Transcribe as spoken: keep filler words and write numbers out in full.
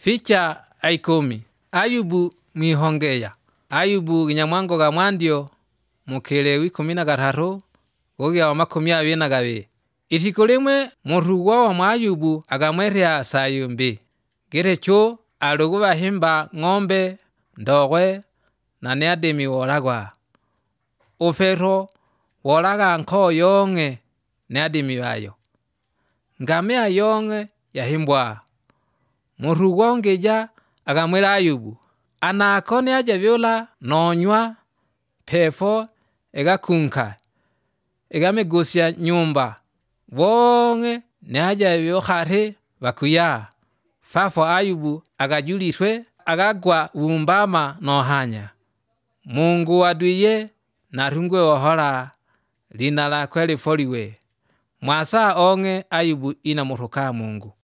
Ficha aikumi. Ayubu mwihongeya. Ayubu ginyamwango ga mwandio mukelewi kumi na gatatu gogia wa makumi abiri na gabiri. Isiku limwe murugo wa Ayubu agamwerea sayo mbi. Gerecho alugu bahimba ng'ombe, ndogwe na neademi woragwa. Ufero woraga nko yonge neademi bayo. Ngamea yonge yahimbwa. Murugo ngeja agamwera Ayubu. Anako neaja viola nonywa pefo egakunka. Egamegusia nyumba. Wonge neaja viohare bakuya. Fafo Ayubu agajuliswe agagwa umbama nohanya. Mungu aduye na rungwe ohora lina la kweli foliwe. Mwasa onge Ayubu ina muruka Mungu.